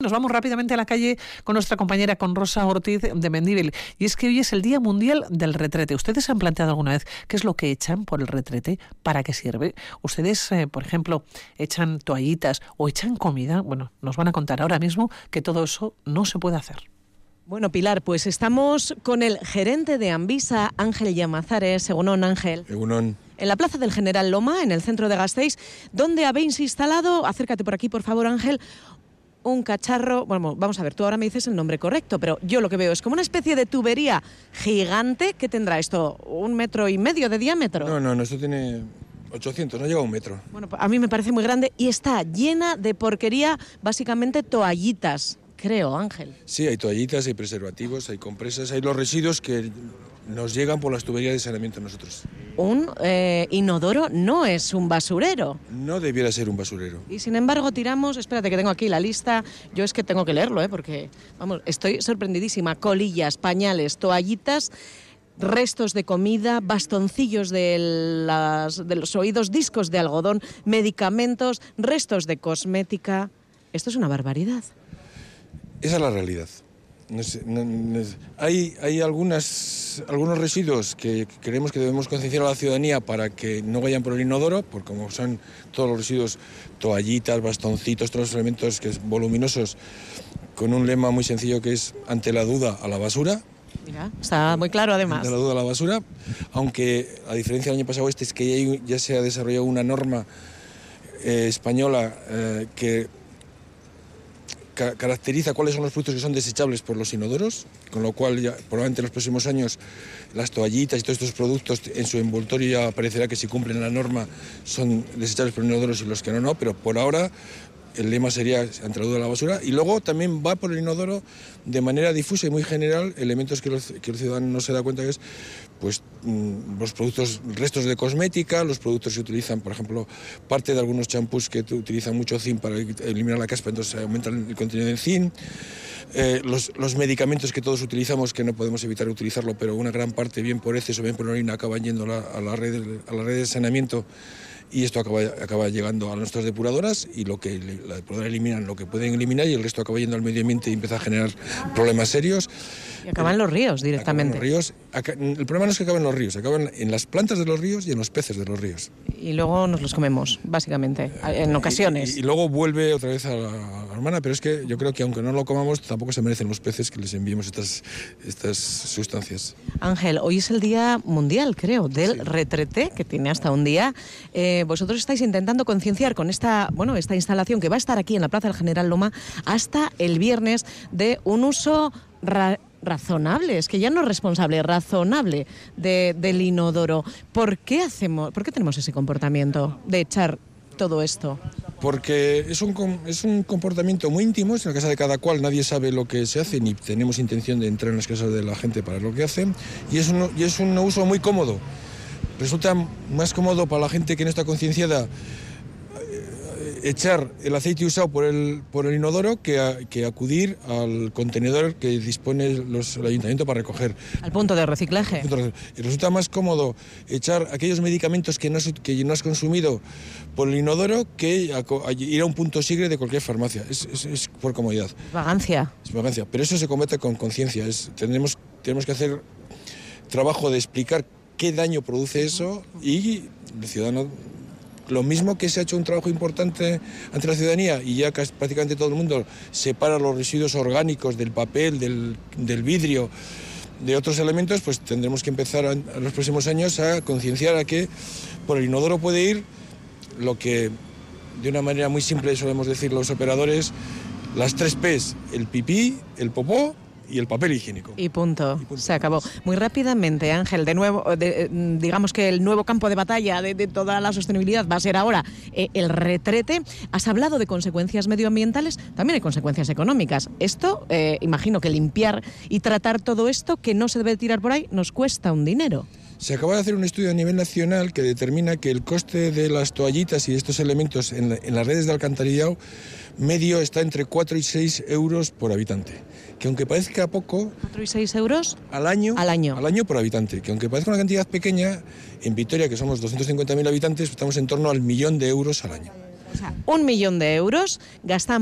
Nos vamos rápidamente a la calle con nuestra compañera, con Rosa Ortiz de Mendívil. Y es que hoy es el Día Mundial del Retrete. ¿Ustedes se han planteado alguna vez qué es lo que echan por el retrete? ¿Para qué sirve? ¿Ustedes, por ejemplo, echan toallitas o echan comida? Bueno, nos van a contar ahora mismo que todo eso no se puede hacer. Bueno, Pilar, pues estamos con el gerente de Anvisa, Ángel Llamazares. Egunon, Ángel. Egunon. En la Plaza del General Loma, en el centro de Gasteiz, donde habéis instalado, acércate por aquí, por favor, Ángel, un cacharro. Bueno, vamos a ver, tú ahora me dices el nombre correcto, pero yo lo que veo es como una especie de tubería gigante. ¿Qué tendrá esto? ¿1,5 metros de diámetro? No, esto tiene 800, no llega a 1 metro. Bueno, a mí me parece muy grande y está llena de porquería, básicamente toallitas, creo, Ángel. Sí, hay toallitas, hay preservativos, hay compresas, hay los residuos que nos llegan por las tuberías de saneamiento a nosotros. Un inodoro no es un basurero. No debiera ser un basurero. Y sin embargo tiramos, espérate que tengo aquí la lista, yo es que tengo que leerlo, porque, vamos, estoy sorprendidísima. Colillas, pañales, toallitas, restos de comida, bastoncillos de los oídos, discos de algodón, medicamentos, restos de cosmética. Esto es una barbaridad. Esa es la realidad. Hay algunos residuos que creemos que debemos concienciar a la ciudadanía para que no vayan por el inodoro, porque como son todos los residuos, toallitas, bastoncitos, todos los elementos que es voluminosos, con un lema muy sencillo que es ante la duda a la basura. Mira, está muy claro además. Ante la duda a la basura, aunque a diferencia del año pasado es que ya se ha desarrollado una norma española que caracteriza cuáles son los productos que son desechables por los inodoros, con lo cual ya, probablemente en los próximos años las toallitas y todos estos productos en su envoltorio ya aparecerá que si cumplen la norma son desechables por inodoros y los que no, pero por ahora el lema sería ante la duda a la basura. Y luego también va por el inodoro de manera difusa y muy general elementos que el ciudadano no se da cuenta, que es pues los productos, restos de cosmética, los productos que utilizan, por ejemplo, parte de algunos champús que utilizan mucho zinc para eliminar la caspa, entonces aumenta el contenido de zinc. Los medicamentos que todos utilizamos, que no podemos evitar utilizarlo, pero una gran parte, bien por heces o bien por orina, acaban yendo a la red de saneamiento. Y esto acaba llegando a nuestras depuradoras y lo que la depuradora eliminan lo que pueden eliminar y el resto acaba yendo al medio ambiente y empieza a generar problemas serios. Y acaban los ríos directamente. El problema no es que acaben los ríos, acaban en las plantas de los ríos y en los peces de los ríos. Y luego nos los comemos, básicamente, en ocasiones. Y luego vuelve otra vez a la hermana, pero es que yo creo que aunque no lo comamos, tampoco se merecen los peces que les enviemos estas sustancias. Ángel, hoy es el Día Mundial, creo, del retrete, que tiene hasta un día. Vosotros estáis intentando concienciar con esta instalación que va a estar aquí en la Plaza del General Loma hasta el viernes de un uso razonable, es que ya no es responsable, razonable del inodoro. ¿Por qué tenemos ese comportamiento de echar todo esto? Porque es un comportamiento muy íntimo, es en la casa de cada cual, nadie sabe lo que se hace, ni tenemos intención de entrar en las casas de la gente para lo que hacen, y es un uso muy cómodo. Resulta más cómodo para la gente que no está concienciada echar el aceite usado por el inodoro que acudir al contenedor que dispone el ayuntamiento para recoger. Al punto de reciclaje. Y resulta más cómodo echar aquellos medicamentos que no has consumido por el inodoro que ir a un punto sigre de cualquier farmacia. Es por comodidad. Vagancia. Es vagancia. Pero eso se combate con conciencia. Tenemos que hacer trabajo de explicar qué daño produce eso y el ciudadano, lo mismo que se ha hecho un trabajo importante ante la ciudadanía y ya casi prácticamente todo el mundo separa los residuos orgánicos del papel, del vidrio, de otros elementos, pues tendremos que empezar en los próximos años a concienciar a que por el inodoro puede ir lo que de una manera muy simple solemos decir los operadores, las 3 P's, el pipí, el popó y el papel higiénico. Y punto. Se acabó. Muy rápidamente, Ángel, de nuevo, digamos que el nuevo campo de batalla de toda la sostenibilidad va a ser ahora el retrete. Has hablado de consecuencias medioambientales, también hay consecuencias económicas. Esto, imagino que limpiar y tratar todo esto que no se debe tirar por ahí nos cuesta un dinero. Se acaba de hacer un estudio a nivel nacional que determina que el coste de las toallitas y estos elementos en las redes de alcantarillado medio está entre 4 y 6 euros por habitante. Que aunque parezca poco... ¿4 y 6 euros? Al año por habitante. Que aunque parezca una cantidad pequeña, en Vitoria, que somos 250.000 habitantes, estamos en torno al 1.000.000 de euros al año. O sea, 1.000.000 de euros, gastamos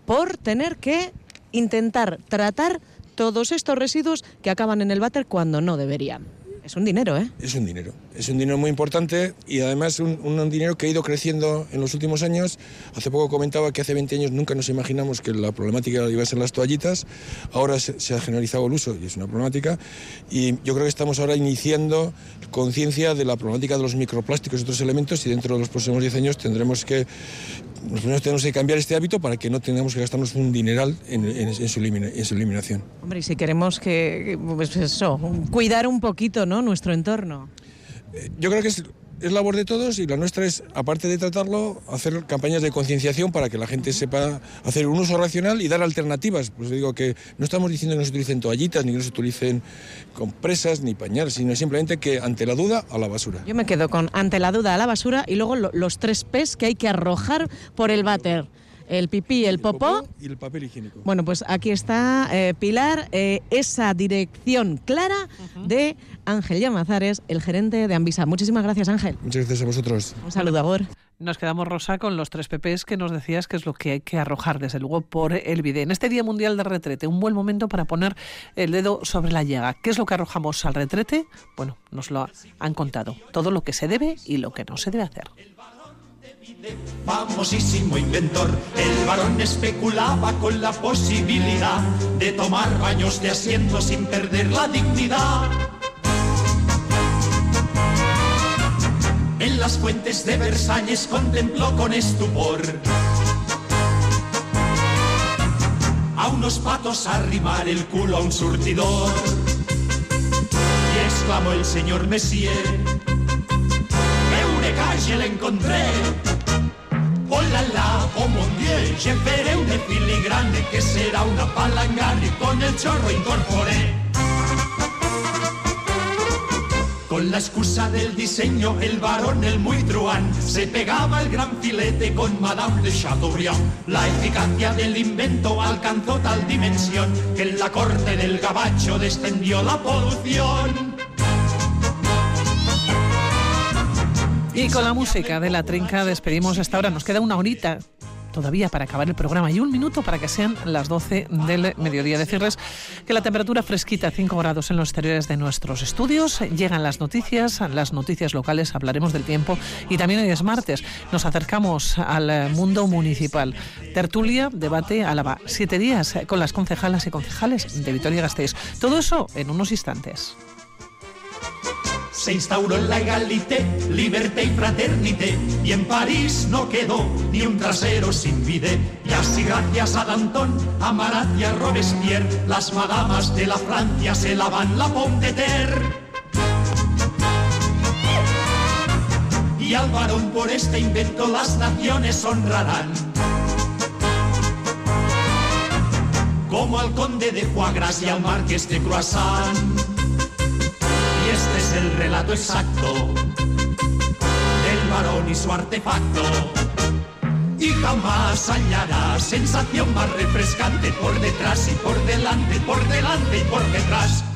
por tener que intentar tratar todos estos residuos que acaban en el váter cuando no deberían. Es un dinero, ¿eh? Es un dinero muy importante y además un dinero que ha ido creciendo en los últimos años. Hace poco comentaba que hace 20 años nunca nos imaginamos que la problemática iba a ser las toallitas. Ahora se ha generalizado el uso y es una problemática. Y yo creo que estamos ahora iniciando conciencia de la problemática de los microplásticos y otros elementos, y dentro de los próximos 10 años tenemos que cambiar este hábito para que no tengamos que gastarnos un dineral en su eliminación. Hombre, y si queremos cuidar un poquito, ¿no?, nuestro entorno. Yo creo que es labor de todos, y la nuestra es, aparte de tratarlo, hacer campañas de concienciación para que la gente sepa hacer un uso racional y dar alternativas. Pues digo que no estamos diciendo que no se utilicen toallitas, ni que no se utilicen compresas, ni pañales, sino simplemente que ante la duda, a la basura. Yo me quedo con ante la duda, a la basura, y luego los 3 P's que hay que arrojar por el váter. El pipí, el popó y el papel higiénico. Bueno, pues aquí está, Pilar, esa dirección clara de Ángel Llamazares, el gerente de Anvisa. Muchísimas gracias, Ángel. Muchas gracias a vosotros. Un saludo, Agur. Nos quedamos, Rosa, con los 3 P's que nos decías que es lo que hay que arrojar, desde luego, por el bidé. En este Día Mundial del Retrete, un buen momento para poner el dedo sobre la llaga. ¿Qué es lo que arrojamos al retrete? Bueno, nos lo han contado. Todo lo que se debe y lo que no se debe hacer. Famosísimo inventor, el varón especulaba con la posibilidad de tomar baños de asiento sin perder la dignidad. En las fuentes de Versalles contempló con estupor a unos patos arrimar el culo a un surtidor, y exclamó el señor Messier: ¡Eureka, je l'encontré! Oh la la, oh mon Dieu, je veré una filigrane que será una palangana y con el chorro incorporé. Con la excusa del diseño, el varón, el muy truán, se pegaba el gran filete con Madame de Chateaubriand. La eficacia del invento alcanzó tal dimensión que en la corte del gabacho descendió la polución. Y con la música de La Trinca despedimos esta hora. Nos queda una horita todavía para acabar el programa y 1 minuto para que sean las 12 del mediodía. Decirles que la temperatura fresquita, 5 grados en los exteriores de nuestros estudios. Llegan las noticias locales, hablaremos del tiempo, y también hoy es martes. Nos acercamos al mundo municipal. Tertulia, debate, Álava. 7 días con las concejalas y concejales de Vitoria-Gasteiz. Todo eso en unos instantes. Se instauró la égalité, liberté y fraternité, y en París no quedó ni un trasero sin bidet. Y así gracias a Danton, a Marat y a Robespierre, las madamas de la Francia se lavan la pomme de terre. Y al varón por este invento las naciones honrarán, como al conde de Foie Gras y al marqués de Croissant. Y este es el relato exacto del varón y su artefacto. Y jamás hallará sensación más refrescante por detrás y por delante y por detrás.